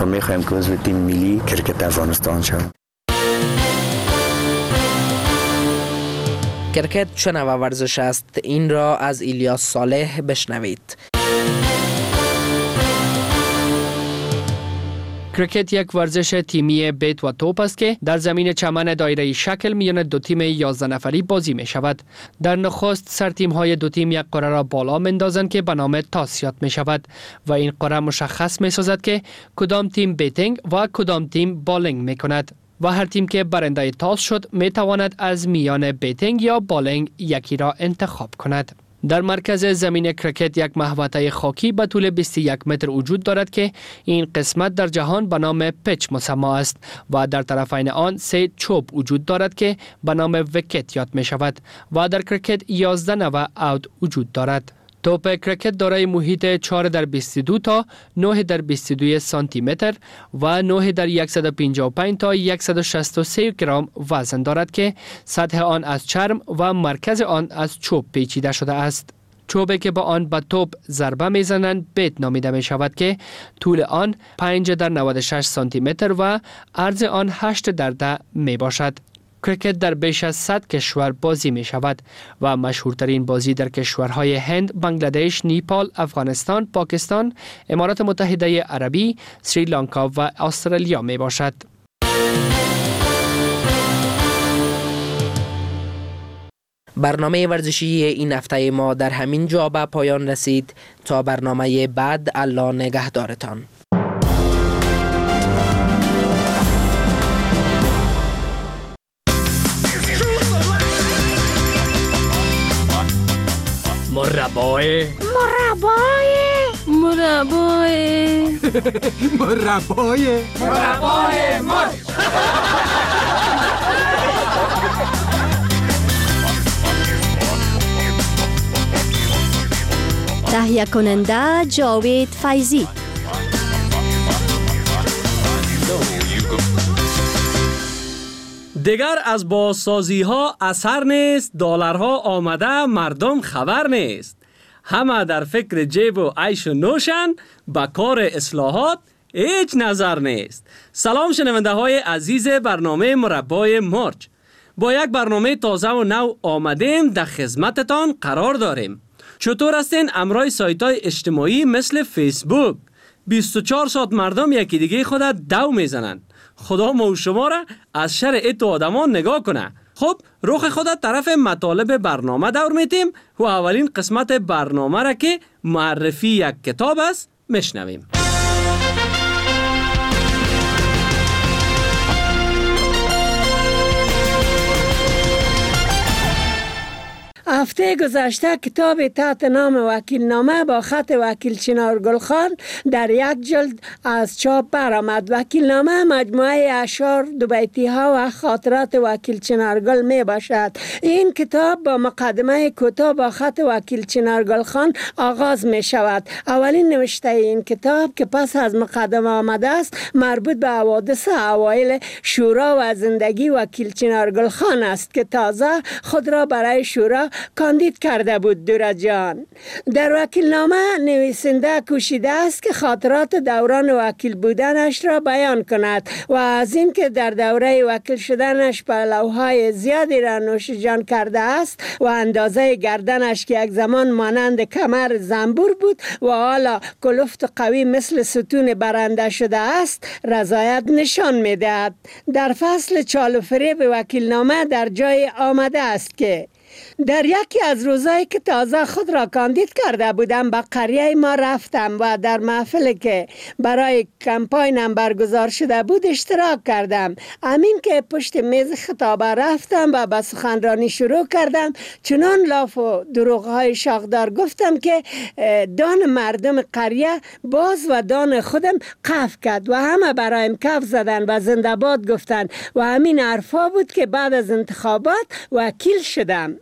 ما میخوایم که عضو تیم ملی کرکت افغانستان شویم. کرکت چه نوع ورزش است؟ این را از ایلیاس صالح بشنوید. کرکت یک ورزش تیمی بیت و توپ است که در زمین چمن دایره‌ای شکل میان دو تیم 11 نفری بازی می شود. در نخست سر تیم های دو تیم یک قره را بالا میندازند که به نام تاس یاد می شود و این قره مشخص می سازد که کدام تیم بیتینگ و کدام تیم بالینگ می کند و هر تیم که برنده تاس شد می تواند از میان بیتینگ یا بالینگ یکی را انتخاب کند. در مرکز زمین کرکت یک محوطه خاکی به طول 21 متر وجود دارد که این قسمت در جهان به نام پچ مسمى است و در طرفین آن 3 چوب وجود دارد که به نام ویکت یاد می شود و در کرکت 11 نوع اوت وجود دارد. توپ کرکت دارای محیط 4 در 22 تا 9 در 22 سانتی متر و 9 در 155 تا 163 گرم وزن دارد که سطح آن از چرم و مرکز آن از چوب پیچیده شده است. چوبی که با آن به توپ ضربه میزنند بیت نامیده می شود که طول آن 5 در 96 سانتی متر و عرض آن 8 در 10 می باشد. کرکت در بیش از 100 کشور بازی می شود و مشهورترین بازی در کشورهای هند، بنگلادش، نیپال، افغانستان، پاکستان، امارات متحده عربی، سریلانکا و استرالیا می باشد. برنامه ورزشی این هفته ما در همین جا به پایان رسید. تا برنامه بعد، الله نگهدارتان. مربای مرچ. تهیه کننده جاوید فیضی. دیگر از بازسازی ها اثر نیست، دلارها آمده مردم خبر نیست. همه در فکر جیب و عیش و نوشن، با کار اصلاحات هیچ نظر نیست. سلام شنونده های عزیز برنامه مربای مرچ. با یک برنامه تازه و نو آمدیم، در خدمتتان قرار داریم. چطور هستین؟ امرای سایت های اجتماعی مثل فیسبوک 24 ساعت مردم یکی دیگه خود دو میزنن. خدا ما و شما را از شر ایت آدمان نگاه کنه. خب روح خدا طرف مطالب برنامه دور میتیم و اولین قسمت برنامه را که معرفی یک کتاب است میشنویم. هفته گذشته کتاب تحت نام وکیل نامه با خط وکیل چنار گلخان در یک جلد از چاپ برآمد. وکیل نامه مجموعه اشعار، دوبیتی ها و خاطرات وکیل چنار گل می باشد. این کتاب با مقدمه کوتاه با خط وکیل چنار گلخان آغاز می شود. اولین نوشته این کتاب که پس از مقدمه آمده است مربوط به حوادث اوایل شورا و زندگی وکیل چنار گلخان است که تازه خود را برای شورا کاندید کرده بود. دورا جان، در وکیل نامه نویسنده کوشیده است که خاطرات دوران وکیل بودنش را بیان کند و از این که در دوره وکیل شدنش پهلوهای زیادی را نوش جان کرده است و اندازه گردنش که یک زمان مانند کمر زنبور بود و حالا کلفت قوی مثل ستون برنده شده است رضایت نشان می‌دهد. در فصل چال و فریب وکیل نامه در جای آمده است که در یکی از روزایی که تازه خود را کاندید کرده بودم به قریه ما رفتم و در محفلی که برای کمپاینم برگزار شده بود اشتراک کردم. همین که پشت میز خطابه رفتم و به سخنرانی شروع کردم، چنان لاف و دروغ‌های شاخدار گفتم که دان مردم قریه باز و دان خودم قف کرد و همه برایم کف زدن و زنده باد گفتن و همین حرفا بود که بعد از انتخابات وکیل شدم.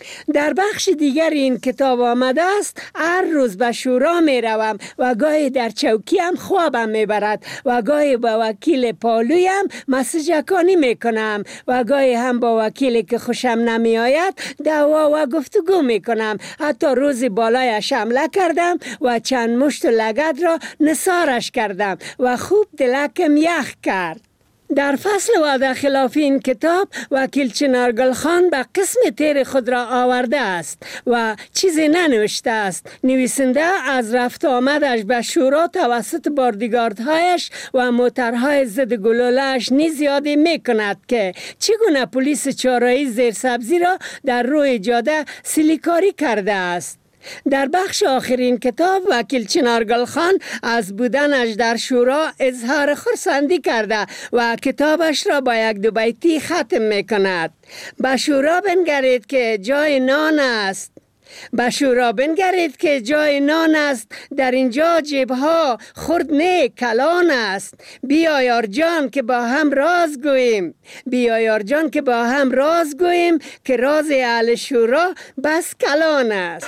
در بخش دیگر این کتاب آمده است: هر روز به شورا می روم و گاهی در چوکیم خوابم می برد و گاهی با وکیل پالویم مسجکانی می کنم و گاهی هم با وکیلی که خوشم نمی آید دعوا و گفتگو می کنم. حتی روزی بالایش حمله کردم و چند مشت لگد را نثارش کردم و خوب دلکم یخ کرد. در فصل وعده خلاف این کتاب وکیل چنارگل خان به قسم تیر خود را آورده است و چیزی ننوشته است. نویسنده از رفت آمدش به شورا توسط باردیگاردهایش و موترهای ضد گلوله‌اش نیز یادی می کند که چگونه پلیس چهارراهی زیرسبزی را در روی جاده سیلیکاری کرده است. در بخش آخرین کتاب وکیل چنارگل خان از بودنش در شورا اظهار خرسندی کرده و کتابش را با یک دو بیتی ختم می کند. به شورا بنگرید که جای نان است. به شورا بنگرید که جای نان است، در اینجا جیبها خرد نه کلان است. بیا یار جان که با هم راز گوییم، بیا یار جان که با هم راز گوییم که راز اهل شورا بس کلان است.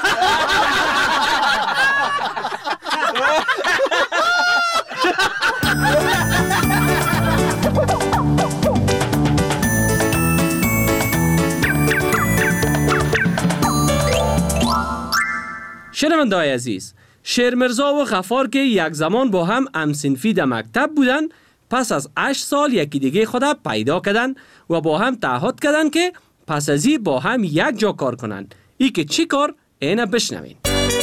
شنونده‌های عزیز، شیرمرزا و غفار که یک زمان با هم همصنفی در مکتب بودن، پس از 8 سال یکی دیگه خدا پیدا کردن و با هم تعهد کردن که پس ازی با هم یک جا کار کنن. ای که چی کار؟ اینه بشنوین.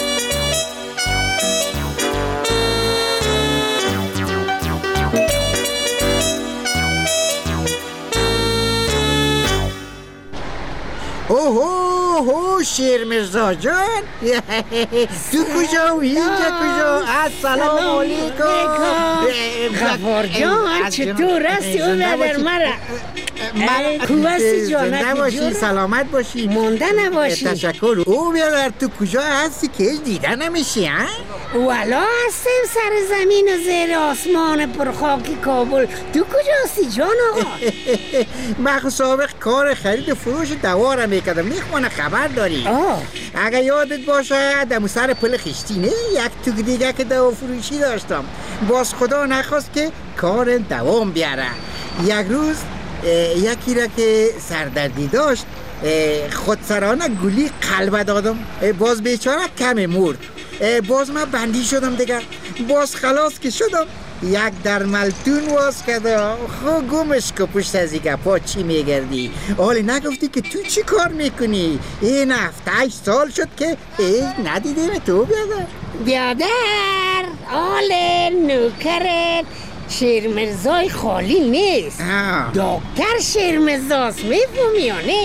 اوه شیرمرزا جان، تو کجا و اینجا کجا؟ السلام علیکم. غفار جان چطور هستی؟ اون در مرا کوبستی جان، نباشی، سلامت باشی، مونده نباشی. تشکر. او بیادر تو کجا هستی که هیچ دیده نمیشی؟ والا هستیم سر زمین و زیر آسمان پرخاک کابل. تو کجا هستی جان آقا؟ من سابق کار خرید و فروش دوا را میکردم، میخوانه خبر داری؟ اگه یادت باشه در سر پل خشتینه یک توک دیگه که دوا فروشی داشتم، باز خدا نخواست که کار دوام بیاره. یک روز یکی را که سردردی داشت خودسرانه گلی قلب دادم، باز بیچاره کم مرد. باز من بندی شدم دیگه، باز خلاص که شدم یک در ملتون واس کده. خو گمش که پشت از این گپا چی میگردی؟ حالی نگفتی که تو چی کار میکنی؟ این 7-8 سال شد که ندیدیم تو بیادر آل نوکرت شیرمرزای خالی نیست. دکتر شیرمرزاست، میفهمی یا نه؟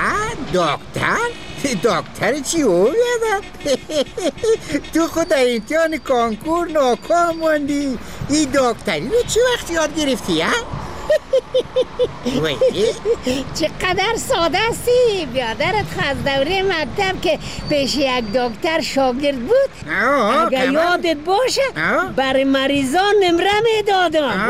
دکتر چی او بیادر؟ تو خود در امتحان کانکور ناکام موندی، این دکتری رو چی وقت یاد گرفتی ها؟ چقدر ساده هستی. بیادرت از دوره مکتب که پیش یک دکتر شاگرد بود، اگه یادت باشه برای مریضان نمره میدادم.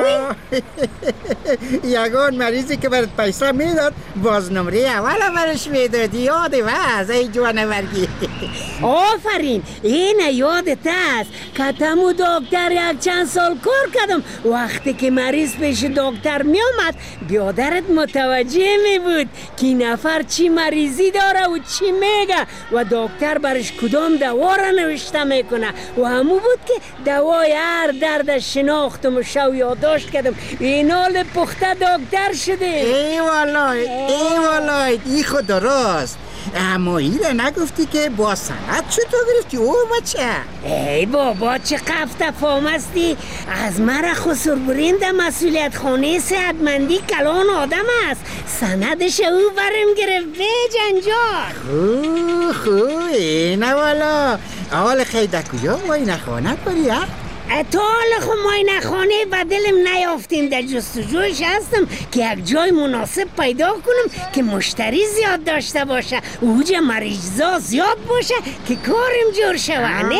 یگان مریضی که برات پیسه میداد باز نمره اول برش میدادی. یاده وز ای جوانورگی. آفرین، این یادت است که تمو دکتر یک چند سال کار کردم. وقتی که مریض پیش دکتر می آمد بیادرت متوجه می بود که نفر چی مریضی داره و چی میگه و دکتر برش کدام دوا را نوشته میکنه و همو بود که دوای هر درد شناختم و شو یادداشت کردم. این حال پخته دکتر شده. ای والله ای خود راست. اما ایره نگفتی که با سند چطور گرفتی او بچه؟ ای بابا چه قفت فامستی. از مرا خسر برین در مسئولیت خانه صحتمندی کلان آدم است. سندش او برم گرفت به جنجال. خو اینه والا. حال خیلی کجا ماینه خانه باری ها؟ تا حال خو ماینه خانه به دلم نیافتیم. در جستجویش هستم که یک جای مناسب پیدا کنم که مشتری زیاد داشته باشه، اوجه مریضا زیاد باشه که کارم جور شوانه.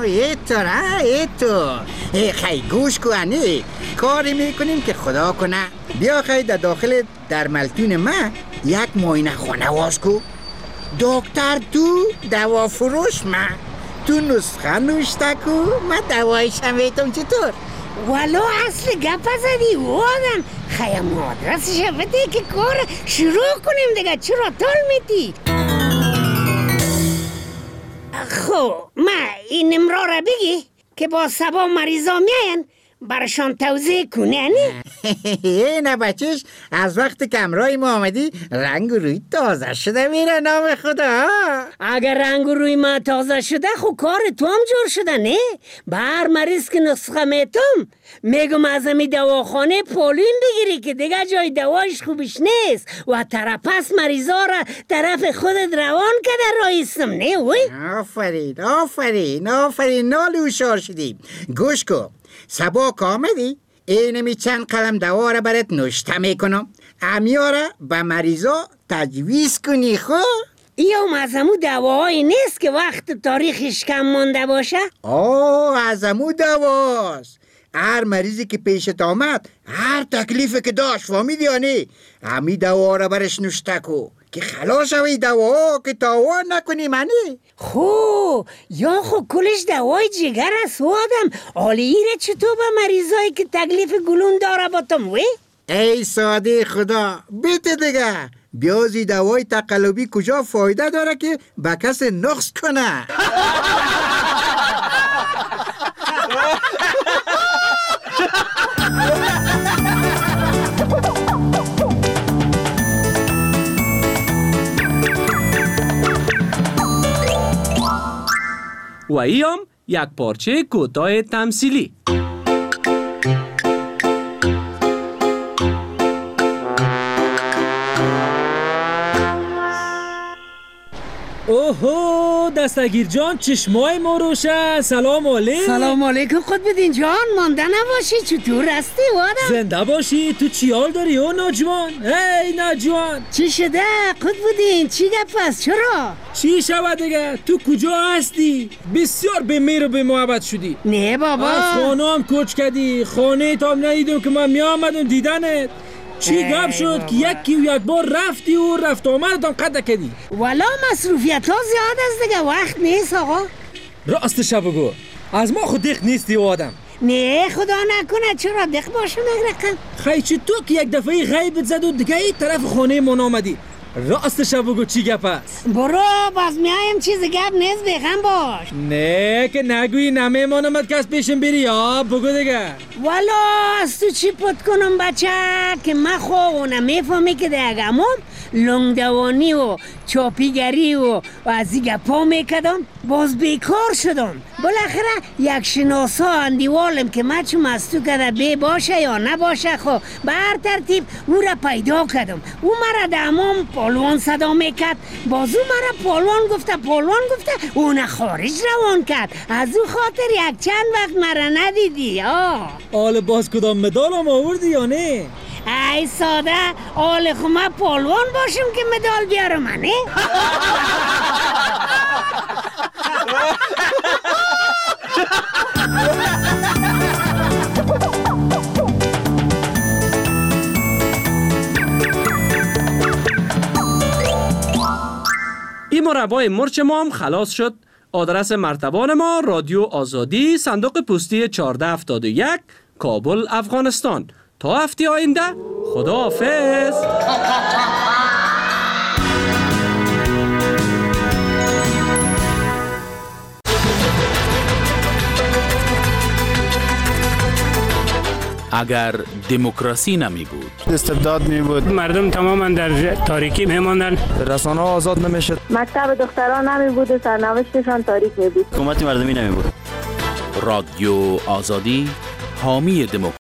ایتو خیلی گوش کنه کاری میکنیم که خدا کنه. بیا خیلی در داخل در ملتون ما یک ماینه خانه واس کو. دکتر تو دوا فروش من تو نسخه نوشته کو من دوایشم ویتم چطور؟ ولو اصل گپ زدی و آدم خیام آدرسش بده که کار شروع کنیم دیگه. چرا طول میدی؟ خب ما این نمره را بگی که با سبا مریضا میاین برشان توضیح کنه. نه بچهش از وقت که امرای ما آمدی رنگ روی تازه شده میره نام خدا. اگر رنگ روی ما تازه شده خب کار تو هم جور شده نه؟ بر مریض که نسخه میتم میگم از همی دواخانه پولین بگیری که دیگه جای دوایش خوبش نیست و ترپس مریضا را طرف خودت روان کده رایستم نه وی؟ آفرین آفرین آفرین نالی هوشیار شدیم. گوش کن سبا که آمدی اینمی چند قلم دوا را برات نوشته میکنم امیاره به مریضا تجویز کنی. خب یا مزمو دواهایی نیست که وقت تاریخش کم مانده باشه؟ از امو دواست. هر مریضی که پیشت آمد هر تکلیفی که داشت فهمیدی یا نه امی دوا را برش نوشته کو که خلاص شوی دوا که تاوان نکنی منی. خو یا خو کلش دوای جگر است و آدم آلیره چطور به مریضایی که تکلیف گلون داره باتم وی؟ ای ساده خدا بیت دیگه بیازی دوای تقلبی کجا فایده داره که با کس نقص کنه. و ایام یک پارچه کوتاه تمثیلی. اوهو دستگیر جان چشمای ما روشن. سلام علیکم. سلام علیکم قطب‌الدین جان. مانده نباشی چطور هستی وادم؟ زنده باشی. تو چی حال داری او ناجوان؟ هی ناجوان چی شده قطب‌الدین؟ چی گپ است؟ چرا؟ چی شود دیگه؟ تو کجا هستی؟ بسیار به مهر و به محبت شدی. نه بابا از خانه هم کوچ کردی. خانه تا هم ندیدم که من می آمدم دیدنت. چی گپ شد که یکی و یک بار رفتی و رفت آمدتان قطع کردی؟ والا مصروفیت ها زیاد است دیگه وقت نیست آقا. راستش بگو از ما خود دق نیستی و آدم. نه خدا نکنه چرا دق باشم نگرقم. خیلی چی تو که یک دفعه غیبت زد و دیگه ای طرف خانه من آمدی. راستش بگو چی گپ است؟ برو باز میایم چیز گپ نیست بگم باش. نه که نگویی نمیمانم که از پیشم بری. یا بگو دیگه. والا از تو چی پت کنم بچه که من خواه نمیفهمی که دیگمم لنگدوانی و چاپیگری و از این گپا میکدم باز بیکار شدم. بالاخره یک شناسا اندیوالم که من چون از تو کده بی باشه یا نباشه خو به هر ترتیب او را پیدا کردم. او مرا دامام پالوان صدا میکرد. باز او مرا پالوان گفته اون خارج روان کرد. از او خاطر یک چند وقت مرا ندیدی. آل باز کدام مدالم آوردی یا نه؟ ای ساده آل خمه پالوان باشم که مدال بیارم منه. این مربای مرچ ما هم خلاص شد. آدرس مرتبان ما رادیو آزادی صندوق پستی 1471 کابل افغانستان. تا هفته آینده خداحافظ. اگر دموکراسی نمی بود استبداد می بود، مردم تماما در تاریکی می ماندن، رسانه ها آزاد نمیشد، مکتب دختران نمی بود و سرنوشتشان تاریک می بود، حکومت مردمی نمی بود. رادیو آزادی حامی دموکراسی